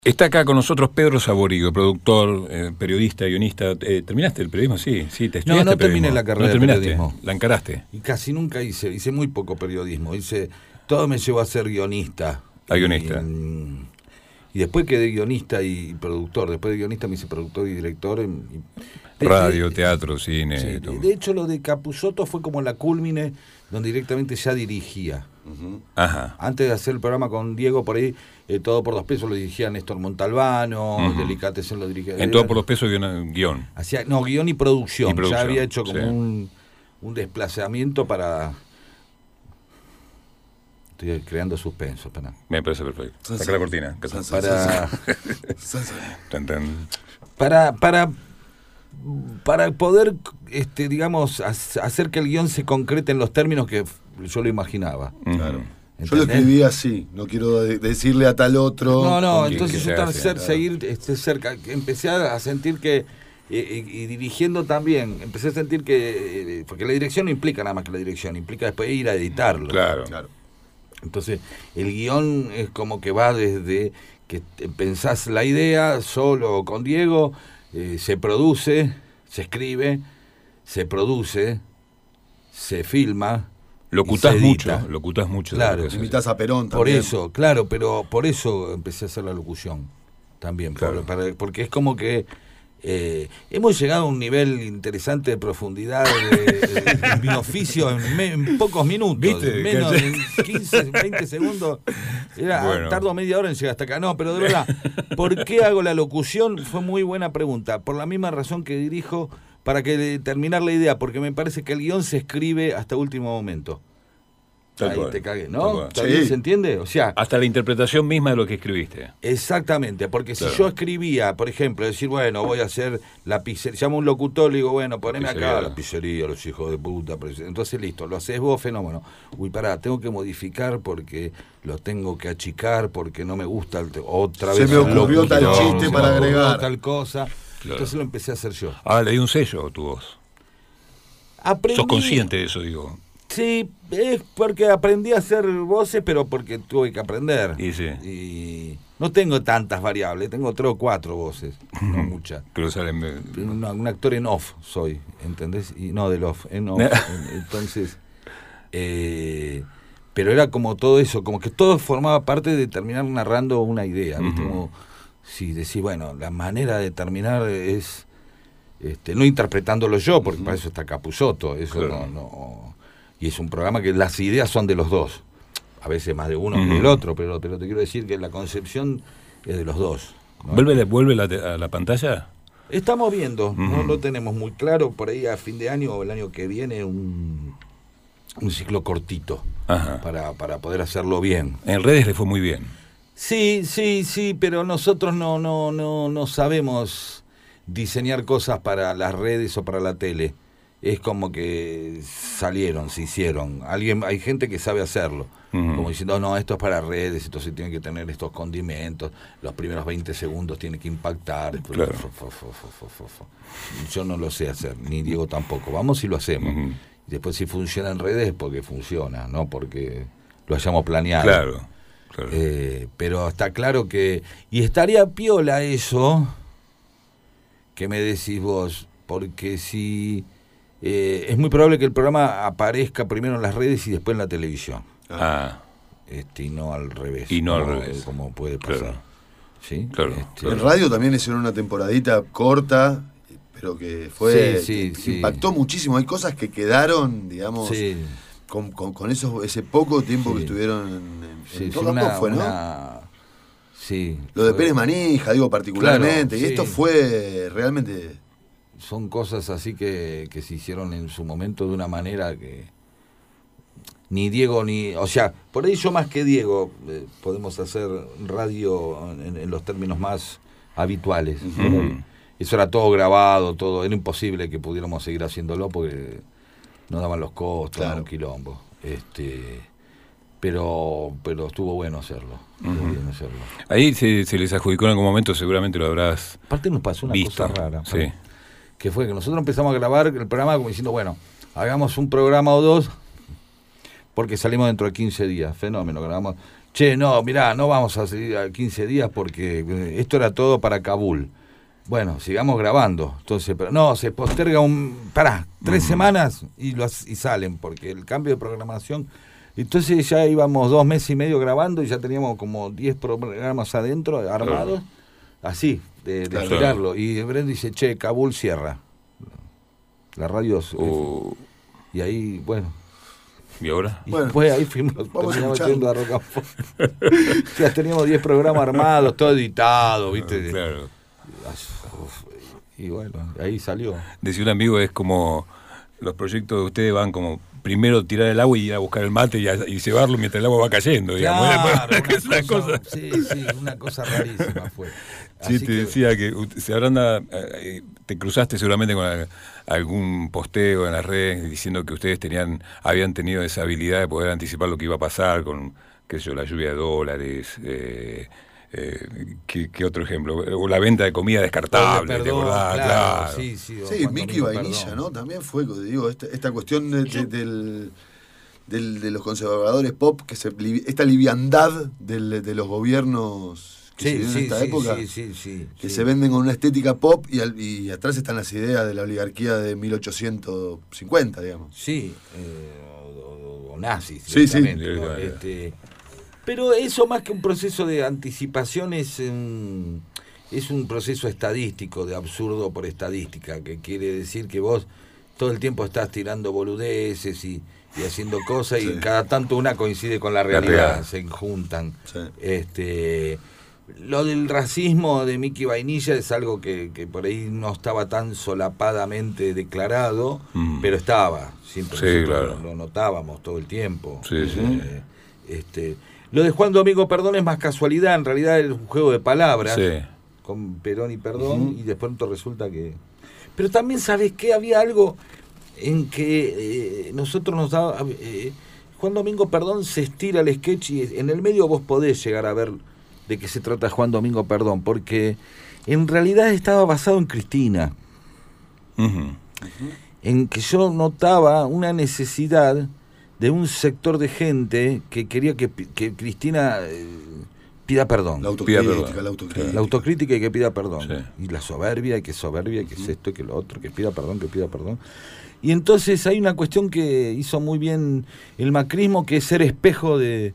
Está acá con nosotros Pedro Saborido, productor, periodista, guionista. ¿Terminaste el periodismo? Sí, te estudiaste. No terminé la carrera de periodismo. ¿La encaraste? Y casi nunca hice muy poco periodismo. Todo me llevó a ser guionista. A guionista. Y después quedé guionista y productor. Después de guionista me hice productor y director. Radio, teatro, cine. Sí, de hecho, lo de Capusotto fue como la cúlmine, donde directamente ya dirigía. Uh-huh. Ajá. Antes de hacer el programa con Diego, por ahí, Todo por 2 pesos lo dirigía Néstor Montalbano, uh-huh. Delicatessen lo dirigía. En Todo por 2 pesos guión. Guión y producción. Ya había hecho como sí. un desplazamiento para... Estoy creando suspenso. Me parece perfecto. Saca la cortina. Para poder, digamos, hacer que el guión se concrete en los términos que yo lo imaginaba. Claro. Yo lo escribí así, no quiero decirle a tal otro. No, entonces yo seguir cerca. Empecé a sentir que, y dirigiendo también, empecé a sentir que, porque la dirección no implica nada más que la dirección, implica después ir a editarlo. Claro. Entonces, el guión es como que va desde que pensás la idea, solo o con Diego, se produce, se escribe, se produce, se filma. Locutás mucho. Claro. Invitás a Perón también. Por eso, claro, pero por eso empecé a hacer la locución también. Claro. Porque es como que hemos llegado a un nivel interesante de profundidad de mi oficio en pocos minutos. ¿Viste? Menos de 15, 20 segundos. Tardo media hora en llegar hasta acá. No, pero de verdad, ¿por qué hago la locución? Fue muy buena pregunta. Por la misma razón que dirijo, para terminar la idea, porque me parece que el guión se escribe hasta último momento. Ahí te cagué, ¿no? ¿También se entiende? O sea, hasta la interpretación misma de lo que escribiste. Exactamente, porque si yo escribía, por ejemplo, decir, bueno, voy a hacer la pizzería, llamo a un locutor, le digo, bueno, poneme acá la pizzería, los hijos de puta. Entonces, listo, lo haces vos, fenómeno. Uy, pará, tengo que modificar porque lo tengo que achicar, porque no me gusta otra vez. Se me ocurrió tal chiste para agregar. Tal cosa. Claro. Entonces lo empecé a hacer yo. Le di un sello a tu voz. ¿Sos consciente de eso, digo? Sí, es porque aprendí a hacer voces, pero porque tuve que aprender. Y no tengo tantas variables, tengo 3 o 4 voces, no muchas. Pero salen... Un actor en off soy, ¿entendés? Y no del off, en off. Entonces, pero era como todo eso, como que todo formaba parte de terminar narrando una idea, ¿viste? Como si decís, bueno, la manera de terminar es no interpretándolo yo, porque para eso está Capusotto, eso claro. no. Y es un programa que las ideas son de los dos, a veces más de uno que del otro, pero te quiero decir que la concepción es de los dos, ¿no? ¿Vuelve a la pantalla? Estamos viendo, no lo tenemos muy claro, por ahí a fin de año o el año que viene un ciclo cortito. Ajá. para poder hacerlo bien. En redes le fue muy bien. Sí, pero nosotros no sabemos diseñar cosas para las redes o para la tele. Es como que se hicieron. Hay gente que sabe hacerlo. Como diciendo, no, esto es para redes, entonces tiene que tener estos condimentos, los primeros 20 segundos tiene que impactar. Claro. Yo no lo sé hacer, ni Diego tampoco. Vamos y lo hacemos. Y después si funciona en redes es porque funciona, no porque lo hayamos planeado. Claro. Pero está claro que... Y estaría piola eso que me decís vos, porque si... es muy probable que el programa aparezca primero en las redes y después en la televisión. Y no al revés. Como puede pasar. Claro. ¿Sí? Claro. En radio también hicieron una temporadita corta, pero que fue... Sí. Impactó muchísimo. Hay cosas que quedaron, digamos... Sí. Con ese poco tiempo que estuvieron en todo campo fue, ¿no? Sí. Lo de Pérez Manija, digo particularmente, claro, y esto fue realmente... Son cosas así que se hicieron en su momento de una manera que ni Diego o sea, por ahí yo más que Diego podemos hacer radio en los términos más habituales. Eso era todo grabado, todo, era imposible que pudiéramos seguir haciéndolo porque no daban los costos, claro. Era un quilombo. Pero estuvo bueno hacerlo. Ahí se les adjudicó en algún momento, seguramente lo habrás aparte nos pasó una visto. Cosa rara. Sí. Que fue que nosotros empezamos a grabar el programa como diciendo, bueno, hagamos un programa o 2 porque salimos dentro de 15 días, fenómeno, grabamos. che, no, mirá, no vamos a seguir a 15 días porque esto era todo para Kabul. Bueno, sigamos grabando. Entonces, pero no, se posterga 3 semanas y salen, porque el cambio de programación. Entonces ya íbamos 2 meses y medio grabando y ya teníamos como 10 programas adentro, armados, así, de girarlo. Y Brent dice, che, Kabul cierra. La radio... Y ahí, bueno... ¿Y ahora? Y después ahí terminamos yendo a Rock and Pop. Ya teníamos 10 programas armados, todo editado, ¿viste? Claro. Y bueno, ahí salió. Decía un amigo, es como los proyectos de ustedes van como primero tirar el agua y ir a buscar el mate y cebarlo mientras el agua va cayendo, digamos. Claro, una cosa. Sí, una cosa rarísima fue. Sí, te decía que se habrán te cruzaste seguramente con algún posteo en las redes diciendo que ustedes habían tenido esa habilidad de poder anticipar lo que iba a pasar con, qué sé yo, la lluvia de dólares, ¿qué otro ejemplo? O la venta de comida descartable, ¿te acordás? Claro. Sí, Mickey Vainilla, ¿no? También fue, digo, esta cuestión de los conservadores pop, esta liviandad de los gobiernos en esta época, que se venden con una estética pop y atrás están las ideas de la oligarquía de 1850, digamos. Sí, o nazis. Sí. Pero eso, más que un proceso de anticipación, es un proceso estadístico, de absurdo por estadística, que quiere decir que vos todo el tiempo estás tirando boludeces y haciendo cosas, y cada tanto una coincide con la realidad, se juntan. Sí. Lo del racismo de Mickey Vainilla es algo que por ahí no estaba tan solapadamente declarado, pero estaba, siempre lo notábamos todo el tiempo. Lo de Juan Domingo Perdón es más casualidad, en realidad es un juego de palabras, con Perón y Perdón, y de pronto resulta que... Pero también, ¿sabes qué? Había algo en que nosotros nos daba... Juan Domingo Perdón se estira el sketch y en el medio vos podés llegar a ver de qué se trata Juan Domingo Perdón, porque en realidad estaba basado en Cristina. En que yo notaba una necesidad de un sector de gente que quería que Cristina pida perdón. La autocrítica y que pida perdón. Sí. Y la soberbia, y que es esto, y que lo otro, que pida perdón. Y entonces hay una cuestión que hizo muy bien el macrismo, que es ser espejo del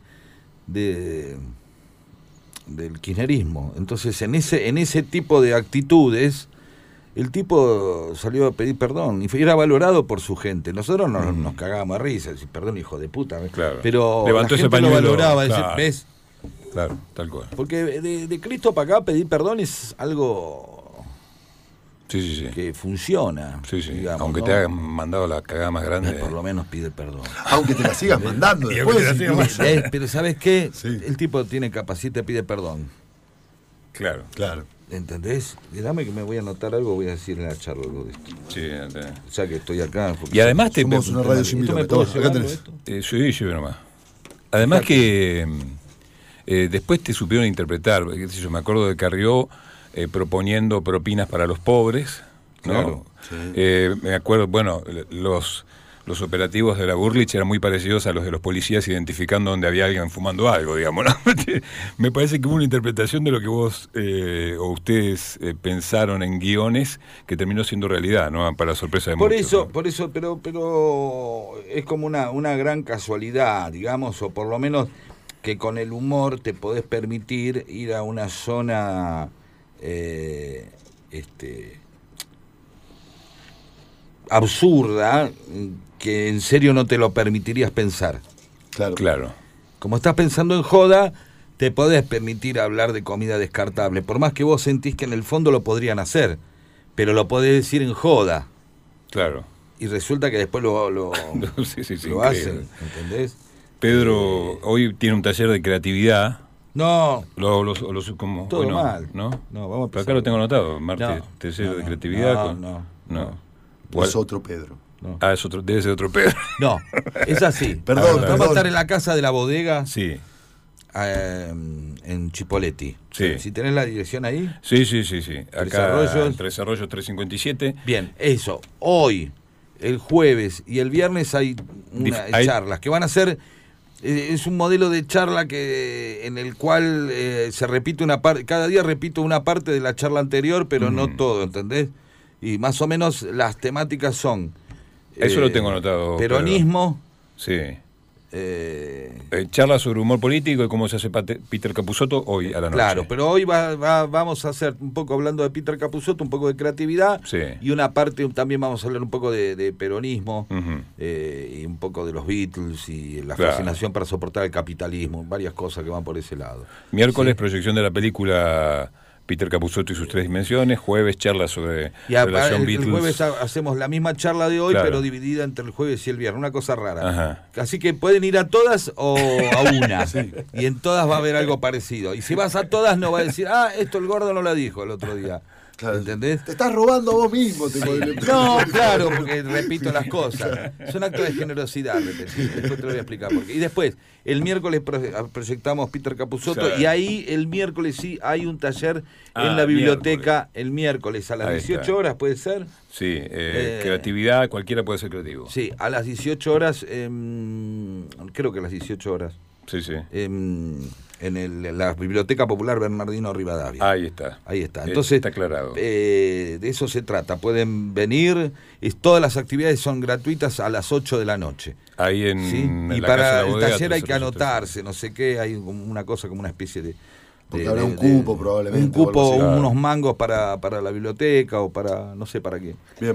kirchnerismo. Entonces en ese tipo de actitudes el tipo salió a pedir perdón y era valorado por su gente. Nosotros nos cagábamos a risa, decir, perdón, hijo de puta. Claro. Pero levantó la gente lo valoraba, claro. decir, ¿ves? Claro, tal cual. Porque de Cristo para acá pedir perdón es algo que funciona. Digamos, aunque te hayan mandado la cagada más grande. Por lo menos pide perdón. Aunque te la sigas mandando después. Pero ¿sabes qué? El tipo tiene capacidad, te pide perdón. Claro. ¿Entendés? Dame que me voy a anotar algo, voy a decir en la charla algo de esto. Sí, ya que estoy acá. Y además somos una radio sin kilómetros. Acá tenés. Sí, nomás. Además que después te supieron interpretar. Yo me acuerdo de Carrió proponiendo propinas para los pobres, ¿no? Claro. Me acuerdo, bueno, los operativos de la Burlich eran muy parecidos a los de los policías identificando donde había alguien fumando algo, digamos, ¿no? Me parece que hubo una interpretación de lo que vos o ustedes pensaron en guiones que terminó siendo realidad, ¿no? Para sorpresa de muchos. Por eso, pero es como una gran casualidad, digamos, o por lo menos que con el humor te podés permitir ir a una zona absurda, que en serio no te lo permitirías pensar. Claro. Como estás pensando en joda, te podés permitir hablar de comida descartable, por más que vos sentís que en el fondo lo podrían hacer, pero lo podés decir en joda. Claro. Y resulta que después lo lo hacen, ¿entendés? Pedro hoy tiene un taller de creatividad. No. Como, todo bueno, mal. ¿no? No, vamos a pero acá lo tengo anotado, martes, taller de creatividad. No. Es otro Pedro. No. Es otro, debe ser otro Pedro. No, es así. Perdón. Vamos a estar en la casa de la bodega. Sí. En Chipoleti. Sí. Si tenés la dirección ahí. Sí. Acá Tres Arroyos 357. Bien, eso. Hoy, el jueves y el viernes hay charlas que van a ser Es un modelo de charla en el cual se repite una parte, cada día repito una parte de la charla anterior, pero no todo, ¿entendés? Y más o menos las temáticas son... Eso lo tengo anotado. Peronismo. Pedro. Sí. Charla sobre humor político y cómo se hace Peter Capusotto hoy a la noche. Claro, pero hoy vamos a hacer un poco hablando de Peter Capusotto, un poco de creatividad, sí. Y una parte también vamos a hablar un poco de peronismo, Uh-huh. Y un poco de los Beatles y la Claro. fascinación para soportar el capitalismo, varias cosas que van por ese lado. Miércoles, Sí. proyección de la película Peter Capusotto y sus 3 dimensiones. Jueves, charla sobre relación El Beatles. jueves hacemos la misma charla de hoy, Claro. pero dividida entre el jueves y el viernes, una cosa rara. Ajá. Así que pueden ir a todas o a una, y en todas va a haber algo parecido. Y si vas a todas no va a decir, esto el gordo no lo dijo el otro día. Claro. ¿Entendés? Te estás robando a vos mismo. No, claro, porque repito las cosas. Es un acto de generosidad, repetir. Después te lo voy a explicar por qué. Y después, el miércoles proyectamos Peter Capusotto, Claro. y ahí el miércoles sí hay un taller en Ah, la biblioteca, miércoles. el miércoles a las Ahí 18 está. horas, ¿puede ser? Sí, creatividad, cualquiera puede ser creativo. Sí, a las 18 horas, creo que a las 18 horas, Sí, sí. en la Biblioteca Popular Bernardino Rivadavia. Ahí está. Ahí está. Entonces, está aclarado. de eso se trata. Pueden venir, todas las actividades son gratuitas a las 8 de la noche. Ahí en, ¿Sí? en Y la para Casa de la el Bodega, taller hay que 383. anotarse, no sé qué, hay como una cosa, como una especie de... Porque habrá un cupo probablemente, Un cupo, o algo así. unos mangos para la biblioteca o para, no sé para qué. Bien.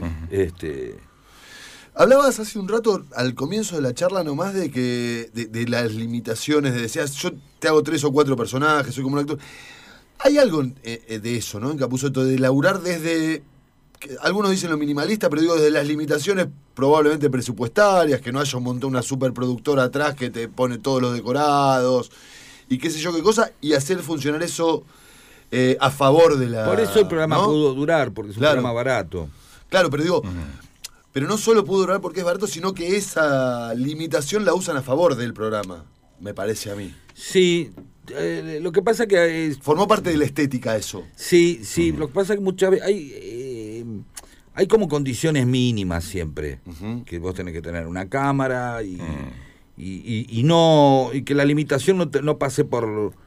Hablabas hace un rato, al comienzo de la charla nomás, de que de las limitaciones, decías, yo te hago 3 o 4 personajes, soy como un actor. Hay algo de eso, ¿no? En Capusotto, de laburar desde, algunos dicen lo minimalista, pero digo desde las limitaciones probablemente presupuestarias, que no haya un montón, una superproductora atrás que te pone todos los decorados, y qué sé yo qué cosa, y hacer funcionar eso a favor de la... Por eso el programa ¿no? pudo durar, porque es un Claro. programa barato. Claro, pero digo... Pero no solo pudo durar porque es barato, sino que esa limitación la usan a favor del programa, me parece a mí. Sí, lo que pasa que... Formó parte de la estética eso. Sí, lo que pasa es que muchas veces hay como condiciones mínimas siempre, que vos tenés que tener una cámara y que la limitación no pase por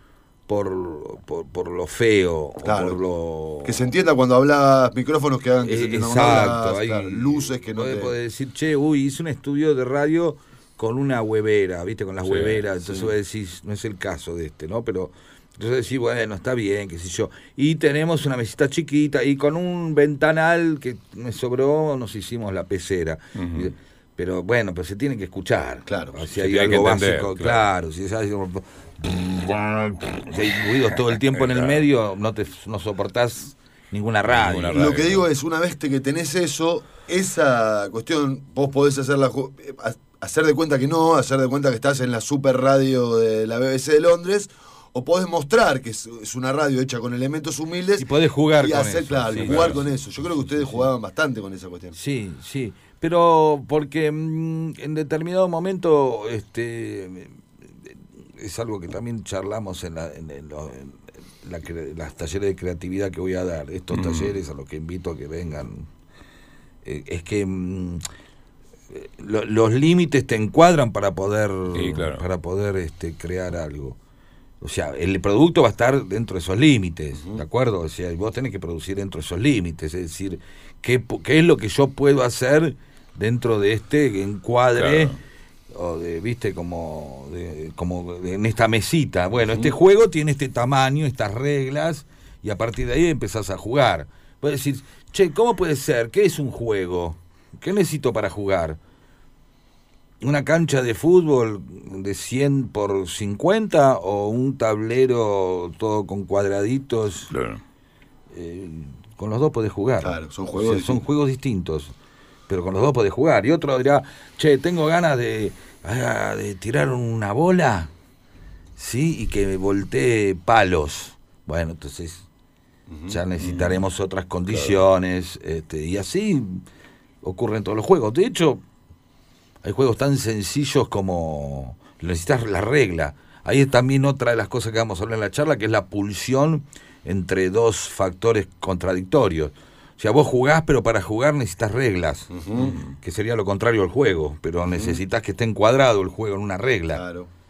lo feo, Claro. o por lo... Que se entienda cuando hablas, micrófonos que hagan que se entienda cuando Exacto, hablas, hay claro, luces que no te... podés decir, hice un estudio de radio con una huevera, ¿viste? Con las Sí, hueveras, entonces sí. vos decís, no es el caso de ¿no? Pero entonces decís, bueno, está bien, qué sé yo. Y tenemos una mesita chiquita y con un ventanal que me sobró, nos hicimos la pecera. Ujú. Pero bueno, pero se tiene que escuchar. Claro, Si se hay tiene que algo entender, básico, claro. claro. Si hay ruidos todo el tiempo en el Claro. medio, no soportás ninguna radio. Ninguna Lo radio. que digo es, una vez que tenés eso, esa cuestión, vos podés hacer de cuenta que no, hacer de cuenta que estás en la super radio de la BBC de Londres, o podés mostrar que es una radio hecha con elementos humildes. Y podés jugar y con hacer, eso. claro, Sí, y jugar claro. con eso. Yo creo que ustedes jugaban bastante con esa cuestión. Sí, pero porque en determinado momento es algo que también charlamos en las talleres de creatividad que voy a dar, estos talleres a los que invito a que vengan, es que los límites te encuadran para poder Sí, claro. crear algo. O sea, el producto va a estar dentro de esos límites, ¿de acuerdo? O sea, vos tenés que producir dentro de esos límites, es decir, ¿qué es lo que yo puedo hacer dentro de este encuadre? Claro. O viste, como en esta mesita. Bueno, este juego tiene este tamaño, estas reglas, y a partir de ahí empezás a jugar. Puedes decir, ¿cómo puede ser? ¿Qué es un juego? ¿Qué necesito para jugar? ¿Una cancha de fútbol de 100 por 50 o un tablero todo con cuadraditos? Claro. Con los dos podés jugar. Claro, son O juegos sea, distintos. son juegos distintos, pero con los dos podés jugar. Y otro dirá, tengo ganas de tirar una bola, ¿sí? Y que me voltee palos. Bueno, entonces ya necesitaremos otras condiciones, y así ocurren todos los juegos. De hecho, hay juegos tan sencillos como necesitas la regla. Ahí es también otra de las cosas que vamos a hablar en la charla, que es la pulsión entre dos factores contradictorios. O sea, vos jugás, pero para jugar necesitas reglas, que sería lo contrario al juego, pero necesitas que esté encuadrado el juego en una regla. Claro.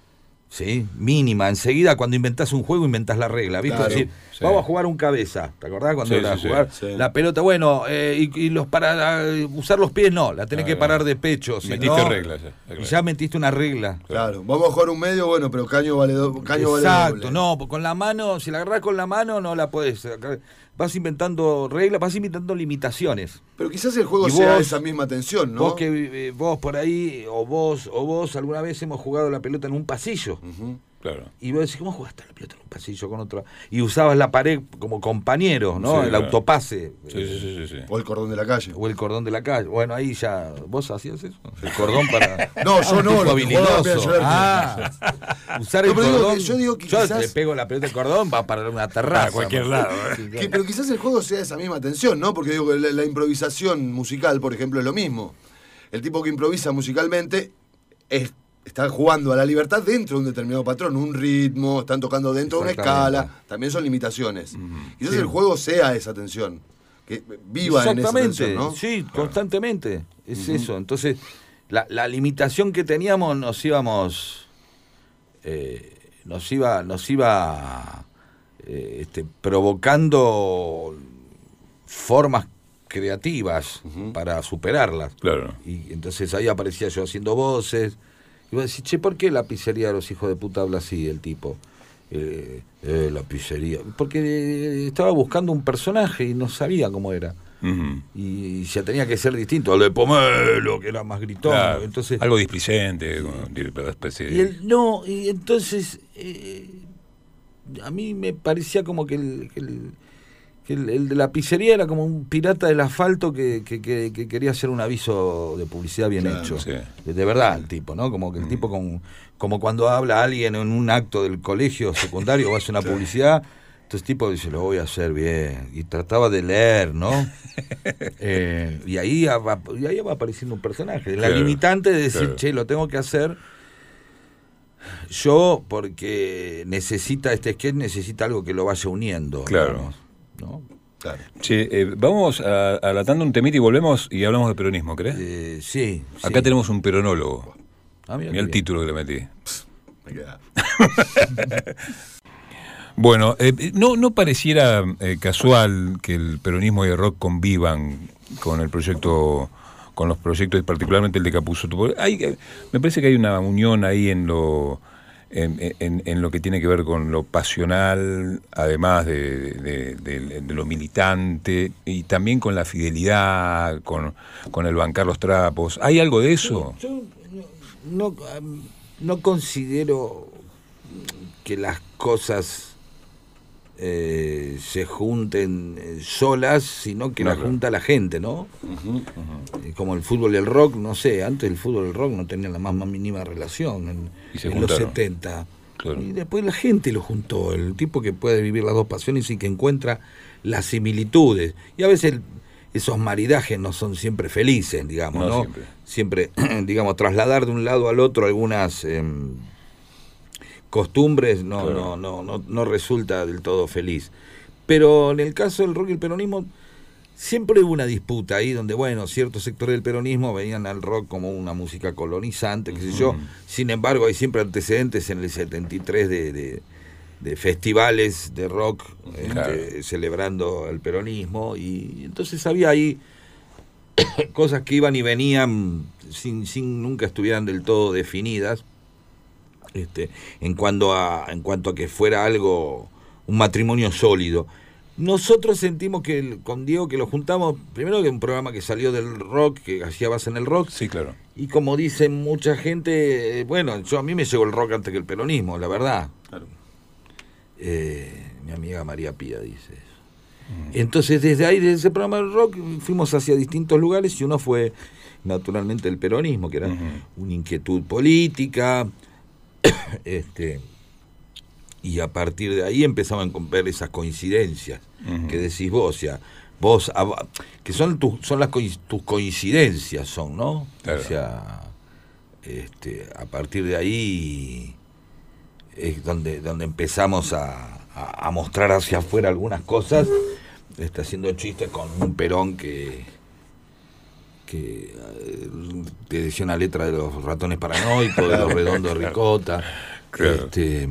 Sí, mínima. Enseguida, cuando inventás un juego, inventás la regla, ¿viste? Claro, Decir, sí. vamos a jugar un cabeza. ¿Te acordás cuando Sí, era sí, jugar sí. la pelota? Bueno, y los para usar los pies no, la tenés que parar de pecho. Si Metiste no, reglas. ya metiste una regla. Claro, vamos a jugar un medio, bueno, pero caño vale caño Exacto, vale doble. no, con la mano, si la agarrás con la mano no la podés sacar. Vas inventando reglas, vas inventando limitaciones. Pero quizás el juego Y sea vos- esa misma tensión, ¿no? Vos por ahí, o vos alguna vez hemos jugado la pelota en un pasillo. Ujú. Claro. Y vos decís, ¿cómo jugaste la pelota en un pasillo con otra? Y usabas la pared como compañero, ¿no? Sí, el claro. autopase. Sí. O el cordón de la calle. O el cordón de la calle. Bueno, ahí ya. ¿Vos hacías eso? El cordón para. No, yo no, tipo lo que jugaba habilidoso. Pierre Usar No, el pero digo cordón. que- yo digo que yo quizás- le pego la pelota al cordón, va para una terraza. A cualquier lado. Sí, claro. Pero quizás el juego sea esa misma tensión, ¿no? Porque digo que la improvisación musical, por ejemplo, es lo mismo. El tipo que improvisa musicalmente está jugando a la libertad dentro de un determinado patrón, un ritmo, están tocando dentro de una Exactamente. escala, también son limitaciones. Quizás Sí. el juego sea esa tensión, que viva en esa Exactamente, tensión, ¿no? sí, constantemente. Es eso. Entonces, la limitación que teníamos nos iba provocando formas creativas para superarlas. Claro. Y entonces ahí aparecía yo haciendo voces. Y vos decís, che, ¿por qué la pizzería de los hijos de puta habla así el tipo? La pizzería. Porque estaba buscando un personaje y no sabía cómo era. Ujú. Y ya tenía que ser distinto. Al de Pomelo, que era más gritón. Claro. Entonces, Algo displicente, una especie de... y entonces a mí me parecía como que el de la pizzería era como un pirata del asfalto que quería hacer un aviso de publicidad bien Claro, hecho. sí. De verdad, el tipo, ¿no? Como que el tipo como cuando habla alguien en un acto del colegio secundario o hace una publicidad, entonces el tipo dice, lo voy a hacer bien. Y trataba de leer, ¿no? Y ahí va apareciendo un personaje. La Claro, limitante de decir, claro. che, lo tengo que hacer yo porque este sketch necesita algo que lo vaya uniendo. Claro. digamos, ¿no? Claro. Che, vamos a la tanda un temita y volvemos y hablamos de peronismo, ¿crees? Sí. Acá tenemos un peronólogo. Ah, Mira el título que le metí. Me queda. Bueno, no pareciera casual que el peronismo y el rock convivan con el proyecto, con los proyectos, y particularmente el de Capusotto. Me parece que hay una unión ahí en lo que tiene que ver con lo pasional, además de lo militante, y también con la fidelidad, con el bancar los trapos. ¿Hay algo de eso? Yo no considero que las cosas se junten solas, sino que No, las claro. junta la gente, ¿no? Como el fútbol y el rock, no sé, antes el fútbol y el rock no tenían la más mínima relación Y se en los juntaron. 70. Claro. Y después la gente lo juntó, el tipo que puede vivir las dos pasiones y que encuentra las similitudes. Y a veces esos maridajes no son siempre felices, digamos, No ¿no? Siempre, digamos, trasladar de un lado al otro algunas costumbres Claro. no resulta del todo feliz. Pero en el caso del rock y el peronismo, siempre hubo una disputa ahí donde, bueno, ciertos sectores del peronismo veían al rock como una música colonizante, qué sé yo. Sin embargo, hay siempre antecedentes en el 73 de festivales de rock Claro. celebrando el peronismo, y entonces había ahí cosas que iban y venían sin nunca estuvieran del todo definidas, en cuanto a que fuera algo, un matrimonio sólido. Nosotros sentimos que con Diego, que lo juntamos, primero que un programa que salió del rock, que hacía base en el rock, Sí, claro. y como dice mucha gente, bueno, a mí me llegó el rock antes que el peronismo, la verdad. Claro. Mi amiga María Pía dice eso. Entonces desde ahí, desde ese programa del rock, fuimos hacia distintos lugares, y uno fue naturalmente el peronismo, que era una inquietud política, y a partir de ahí empezamos a ver esas coincidencias que decís vos, o sea, que son tus coincidencias, son, ¿no? Claro. O sea, a partir de ahí es donde empezamos a mostrar hacia afuera algunas cosas, haciendo chistes con un Perón que te decía una letra de los ratones paranoicos, de los redondos de ricota. Claro.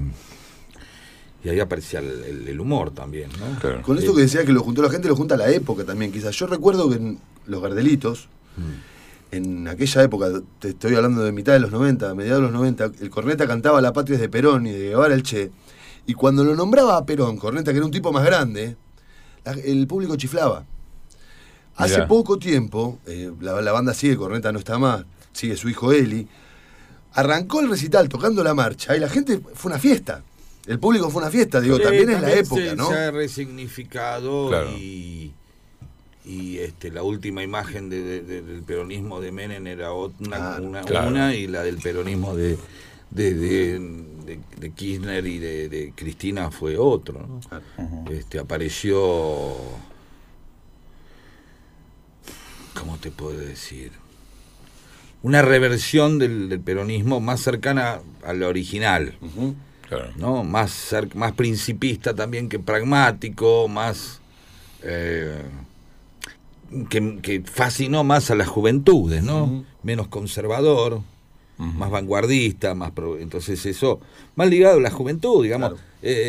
Y ahí aparecía el humor también, ¿no? Claro. Con esto que decía que lo juntó la gente, lo junta la época también, quizás. Yo recuerdo que en Los Gardelitos, en aquella época, te estoy hablando de mitad de los 90, mediados de los 90, el Corneta cantaba La patria es de Perón y de Guevara el Che, y cuando lo nombraba a Perón, Corneta, que era un tipo más grande, el público chiflaba. Hace Mirá. poco tiempo, la banda sigue, Corneta no está más, sigue su hijo Eli, arrancó el recital tocando la marcha y la gente fue una fiesta. El público fue una fiesta, digo, también es la época, ¿no? Se ha resignificado, Claro. y la última imagen del peronismo de Menem era Claro. una, y la del peronismo de Kirchner y de Cristina fue otro, ¿no? Apareció, ¿cómo te puedo decir? Una reversión del peronismo más cercana a la original. Ujú. Claro. ¿No? Más principista también que pragmático, más que fascinó más a las juventudes, ¿no? Uh-huh. Menos conservador, Ujú. más vanguardista, entonces eso, más ligado a la juventud, digamos. Claro.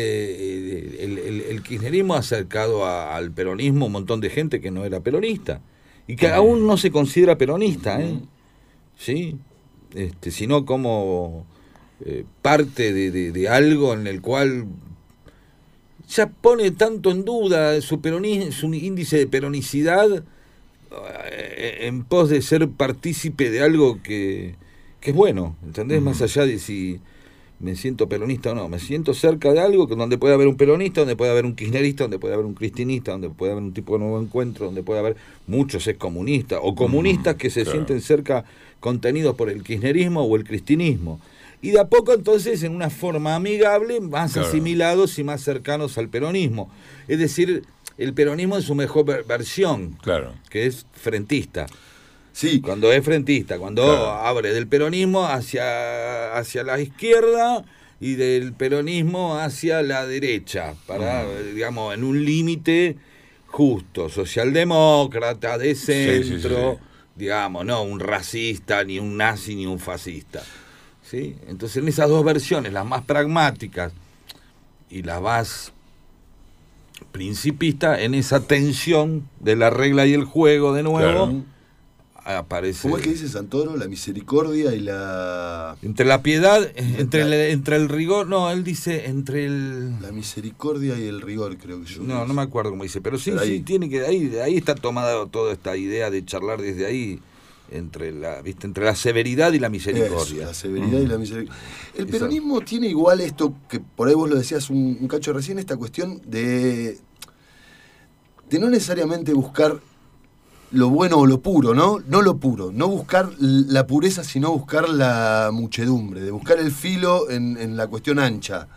El kirchnerismo ha acercado al peronismo un montón de gente que no era peronista y que aún no se considera peronista, ¿sí? Sino como parte de algo en el cual ya pone tanto en duda su índice de peronicidad en pos de ser partícipe de algo que es bueno, ¿entendés? Más allá de si me siento peronista o no, me siento cerca de algo donde puede haber un peronista, donde puede haber un kirchnerista, donde puede haber un cristinista, donde puede haber un tipo de nuevo encuentro, donde puede haber muchos excomunistas o comunistas que se claro. sienten cerca, contenidos por el kirchnerismo o el cristinismo. Y de a poco entonces en una forma amigable, más Claro. asimilados y más cercanos al peronismo. Es decir, el peronismo en su mejor versión, Claro. que es frentista. Sí, Cuando es frentista, cuando Claro. abre del peronismo hacia la izquierda y del peronismo hacia la derecha, para, digamos, en un límite justo, socialdemócrata, de centro, sí. digamos, no un racista, ni un nazi, ni un fascista. ¿Sí? Entonces, en esas dos versiones, las más pragmáticas y las más principistas, en esa tensión de la regla y el juego de nuevo, Claro. aparece. ¿cómo es que dice Santoro? La misericordia y la... Entre la piedad, entre el rigor, no, él dice entre el... La misericordia y el rigor, creo que yo. No me acuerdo cómo dice, pero sí, Pero ahí- sí, tiene que, ahí está tomada toda esta idea de charlar desde ahí, entre la severidad y la misericordia. Eso, la severidad y la misericordia. El peronismo tiene igual esto, que por ahí vos lo decías un cacho recién, esta cuestión de no necesariamente buscar lo bueno o lo puro, ¿no? No lo puro, no buscar la pureza, sino buscar la muchedumbre, de buscar el filo en la cuestión ancha.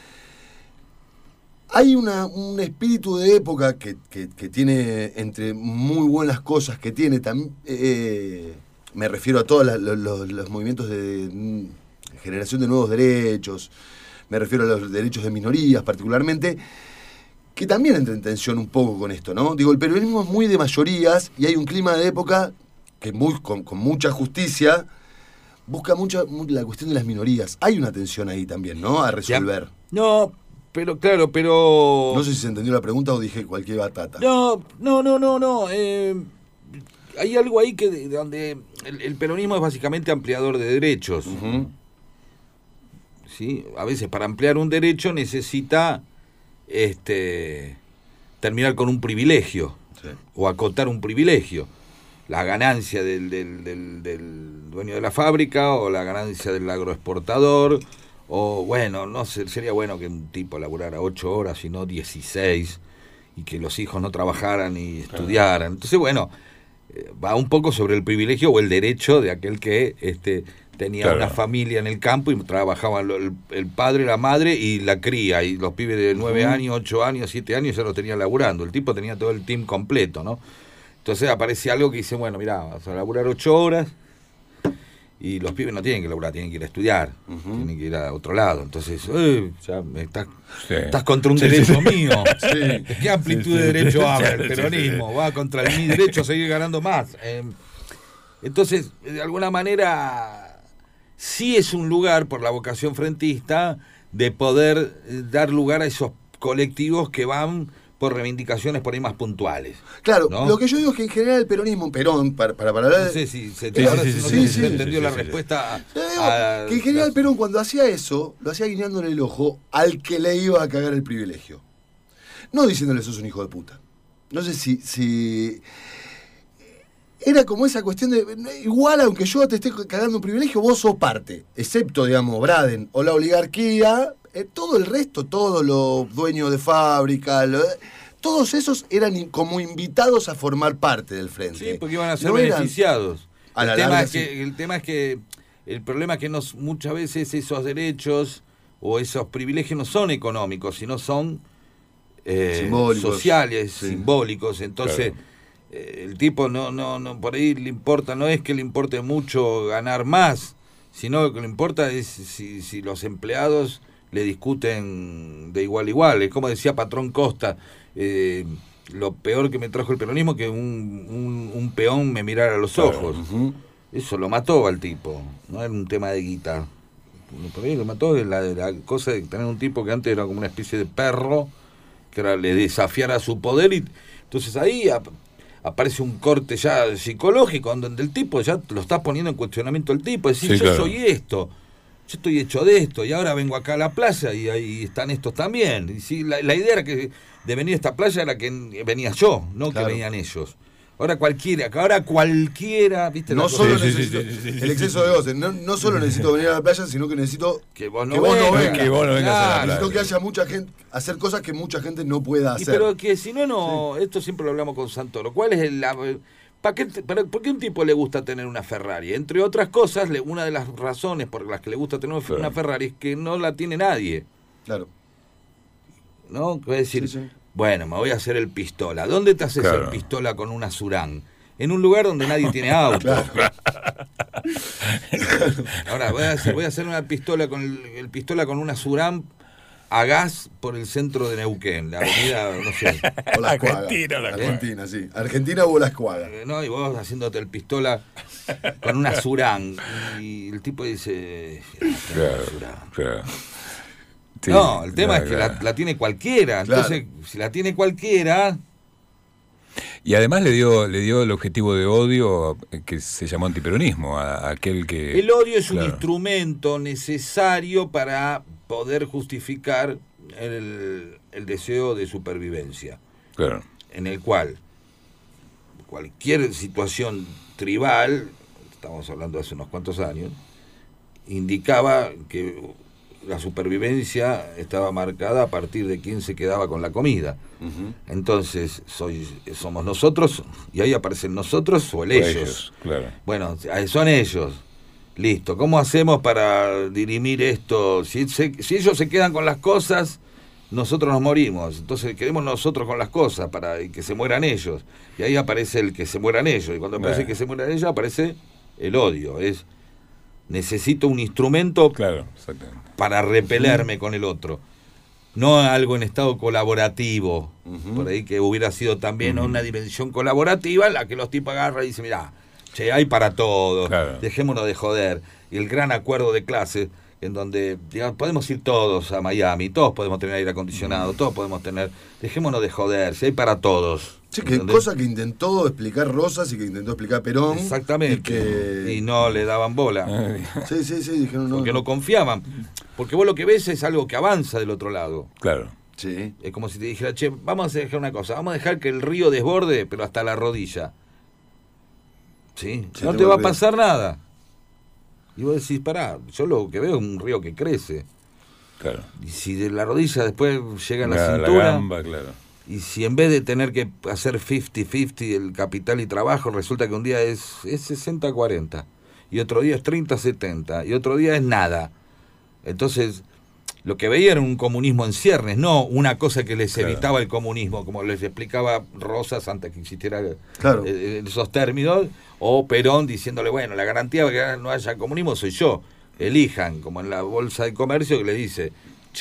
Hay un espíritu de época que tiene, entre muy buenas cosas que tiene, también me refiero a todos los movimientos de generación de nuevos derechos, me refiero a los derechos de minorías particularmente, que también entra en tensión un poco con esto, ¿no? Digo, el peronismo es muy de mayorías y hay un clima de época que con mucha justicia busca mucho la cuestión de las minorías. Hay una tensión ahí también, ¿no? A resolver. No, pero claro, pero... No sé si se entendió la pregunta o dije cualquier batata. No. Hay algo ahí donde el peronismo es básicamente ampliador de derechos. Ujú. ¿Sí? A veces para ampliar un derecho necesita terminar con un privilegio, Sí. o acotar un privilegio. La ganancia del dueño de la fábrica, o la ganancia del agroexportador, o bueno, no sé, sería bueno que un tipo laburara 8 horas y no 16, y que los hijos no trabajaran y estudiaran. Entonces, bueno, va un poco sobre el privilegio o el derecho de aquel que tenía Claro. una familia en el campo y trabajaban el padre, la madre y la cría, y los pibes de 9 años, 8 años, 7 años ya los tenían laburando. El tipo tenía todo el team completo, ¿no? Entonces aparece algo que dice, bueno, mirá, vas a laburar 8 horas y los pibes no tienen que laburar, tienen que ir a estudiar, tienen que ir a otro lado. Entonces, ya Sí. estás contra un derecho mío. Sí. ¿Qué amplitud de derecho habla el Sí, peronismo? Va contra mi derecho a seguir ganando más. Entonces, de alguna manera, sí es un lugar, por la vocación frentista, de poder dar lugar a esos colectivos que van por reivindicaciones por ahí más puntuales. Claro, ¿no? lo que yo digo es que en general el peronismo, Perón, para hablar No sé si se entendió la respuesta. Que en general Perón, cuando hacía eso, lo hacía guiñándole el ojo al que le iba a cagar el privilegio. No diciéndole sos un hijo de puta. No sé si era como esa cuestión de, igual aunque yo te esté cagando un privilegio, vos sos parte, excepto, digamos, Braden o la oligarquía, todo el resto, todos los dueños de fábrica, todos esos eran como invitados a formar parte del frente. Sí, porque iban a ser beneficiados. El tema es que el problema es que muchas veces esos derechos o esos privilegios no son económicos, sino son sociales, simbólicos. Entonces, claro, el tipo no por ahí le importa, no es que le importe mucho ganar más, sino lo que le importa es si los empleados le discuten de igual a igual. Es como decía Patrón Costa, lo peor que me trajo el peronismo que un peón me mirara a los ojos. Uh-huh. Eso lo mató al tipo, no era un tema de guita. Por ahí lo mató de la cosa de tener un tipo que antes era como una especie de perro, que le desafiara su poder, y entonces ahí aparece un corte ya psicológico donde el tipo ya lo está poniendo en cuestionamiento el tipo, es decir, yo soy esto, yo estoy hecho de esto, y ahora vengo acá a la playa y ahí están estos también. Y sí, la idea era que de venir a esta playa era que venía yo, no que venían ellos. Ahora cualquiera, ¿viste? No solo necesito el exceso de goce, no solo necesito venir a la playa, sino que necesito que vos no vengas. Que vos no vengas a la playa. Necesito que haya mucha gente, hacer cosas que mucha gente no pueda hacer. Pero que si no, esto siempre lo hablamos con Santoro. ¿Cuál es ¿por qué a un tipo le gusta tener una Ferrari? Entre otras cosas, una de las razones por las que le gusta tener una Ferrari es que no la tiene nadie. Claro. ¿No? Es decir, bueno, me voy a hacer el pistola. ¿Dónde te haces el pistola con una Surán? En un lugar donde nadie tiene auto. Claro. Ahora voy a hacer una pistola con el pistola con una Surán a gas por el centro de Neuquén, la avenida, no sé. Argentina, sí. Argentina o Las Cuagas. No, y vos haciéndote el pistola con una Surán. Y el tipo dice, Claro. Sí, no, el tema es que la tiene cualquiera. Entonces, si la tiene cualquiera. Y además le dio el objetivo de odio que se llamó antiperonismo, a aquel que... El odio es un instrumento necesario para poder justificar el deseo de supervivencia. Claro. En el cual cualquier situación tribal, estamos hablando de hace unos cuantos años, indicaba que la supervivencia estaba marcada a partir de quién se quedaba con la comida. Uh-huh. Entonces, somos nosotros, y ahí aparecen nosotros o ellos. Claro. Bueno, son ellos. Listo. ¿Cómo hacemos para dirimir esto? Si ellos se quedan con las cosas, nosotros nos morimos. Entonces quedemos nosotros con las cosas para que se mueran ellos. Y ahí aparece el que se mueran ellos. Y cuando aparece que se mueran ellos, aparece el odio. Necesito un instrumento para repelerme con el otro. No algo en estado colaborativo, por ahí que hubiera sido también una dimensión colaborativa en la que los tipos agarran y dicen, mirá, hay para todo, dejémonos de joder. Y el gran acuerdo de clase, en donde digamos, podemos ir todos a Miami, todos podemos tener aire acondicionado, todos podemos tener, dejémonos de joder, si hay para todos. Sí, que cosa que intentó explicar Rosas y que intentó explicar Perón. Exactamente. Y no le daban bola. Sí, dijeron no. Porque no confiaban. Porque vos lo que ves es algo que avanza del otro lado. Claro. Sí. Es como si te dijera, vamos a dejar una cosa, vamos a dejar que el río desborde, pero hasta la rodilla. ¿Sí? No te va a pasar nada. Y vos decís, pará, yo lo que veo es un río que crece. Claro. Y si de la rodilla después llega a la cintura... La gamba, claro. Y si en vez de tener que hacer 50-50 el capital y trabajo, resulta que un día es 60-40, y otro día es 30-70, y otro día es nada. Entonces, lo que veía era un comunismo en ciernes, no una cosa que les evitaba el comunismo, como les explicaba Rosas antes que existiera esos términos, o Perón diciéndole, bueno, la garantía de que no haya comunismo soy yo. Elijan, como en la Bolsa de Comercio que le dice,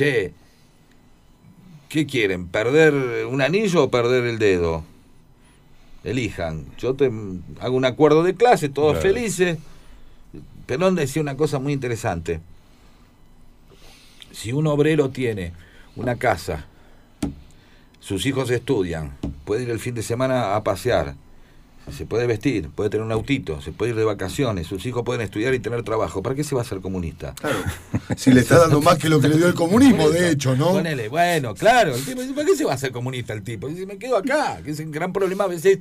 ¿qué quieren? ¿Perder un anillo o perder el dedo? Elijan. Yo te hago un acuerdo de clase, todos felices. Perón decía una cosa muy interesante. Si un obrero tiene una casa, sus hijos estudian, puede ir el fin de semana a pasear, se puede vestir, puede tener un autito, se puede ir de vacaciones, sus hijos pueden estudiar y tener trabajo, ¿para qué se va a hacer comunista? Claro, si le está dando más que lo que le dio el comunismo, de hecho, ¿no? Ponele, bueno, claro, el tipo dice, ¿para qué se va a hacer comunista el tipo? Dice, me quedo acá, que es un gran problema a veces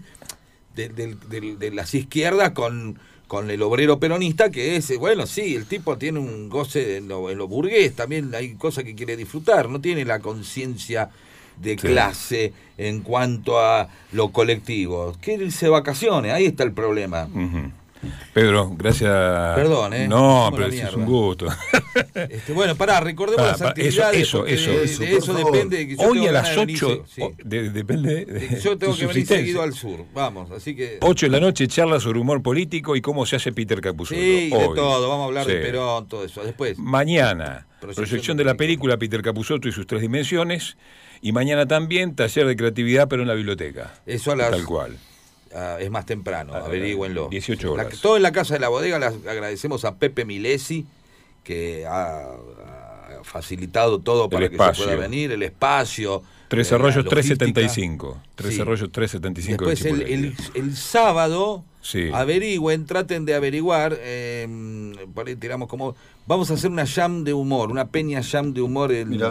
de las izquierdas con el obrero peronista, que es, bueno, sí, el tipo tiene un goce en lo burgués, también hay cosas que quiere disfrutar, no tiene la conciencia de clase en cuanto a lo colectivo. Quiere irse de vacaciones, ahí está el problema. Pedro, gracias. Perdón, No, pero es un gusto. Bueno, recordemos las actividades. Eso. De eso depende de que yo hoy a las 8, depende yo tengo que venir seguido al sur, vamos, así que 8 de la noche, charla sobre humor político y cómo se hace Peter Capusotto. Sí, de todo, vamos a hablar de Perón, todo eso. Después, mañana, proyección de la película Peter Capusotto y sus 3 dimensiones, y mañana también taller de creatividad, pero en la biblioteca. Eso a las... Tal cual. Es más temprano, averígüenlo. 18 horas. Todo en la Casa de la Bodega. Agradecemos a Pepe Milesi, que ha facilitado todo para que se pueda venir, el espacio. 3 Arroyos 375. 3 Arroyos 375. Después el sábado, averigüen, traten de averiguar, por ahí tiramos como... Vamos a hacer una jam de humor, una peña jam de humor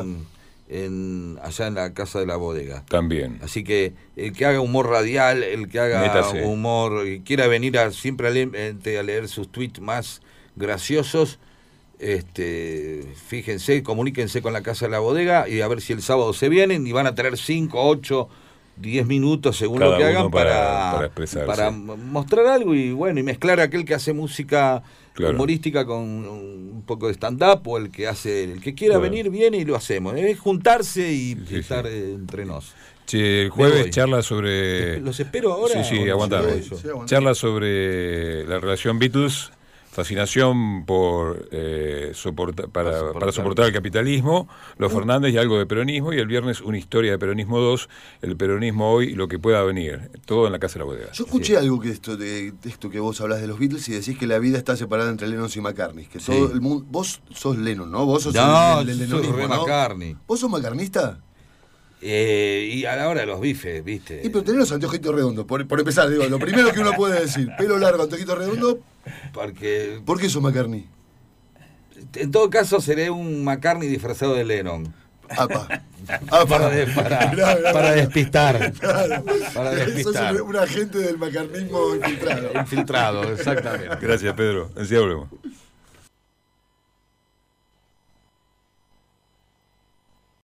allá en la Casa de la Bodega. También. Así que el que haga humor radial, el que haga humor, y quiera venir siempre a leer sus tweets más graciosos, fíjense, comuníquense con la Casa de la Bodega y a ver si el sábado se vienen y van a tener 5, 8, 10 minutos según cada lo que hagan para mostrar algo y bueno, y mezclar aquel que hace música humorística con un poco de stand-up, o el que quiera venir viene y lo hacemos. Es juntarse y estar entre nos. El jueves charla sobre... ¿Los espero ahora? Sí, aguantame. Charla sobre la relación Beatles, fascinación por para soportar el capitalismo, los Fernández y algo de peronismo, y el viernes una historia de peronismo 2, el peronismo hoy y lo que pueda venir, todo en la Casa de la Bodega. Yo escuché algo de esto que vos hablas de los Beatles y decís que la vida está separada entre Lennon y McCartney, que todo el mundo, vos sos Lennon, ¿no? Vos sos el Lennonismo, soy McCartney. ¿Vos sos macarnista? Y a la hora de los bifes, ¿viste? Y pero tenés los anteojitos redondos, por empezar, digo, lo primero que uno puede decir, pelo largo, anteojitos redondos. ¿Por qué sos McCartney? En todo caso seré un McCartney disfrazado de Lennon. Para despistar. Claro. Para despistar. Sos un agente del macarnismo infiltrado. Infiltrado, exactamente. Gracias, Pedro. Así hablemos.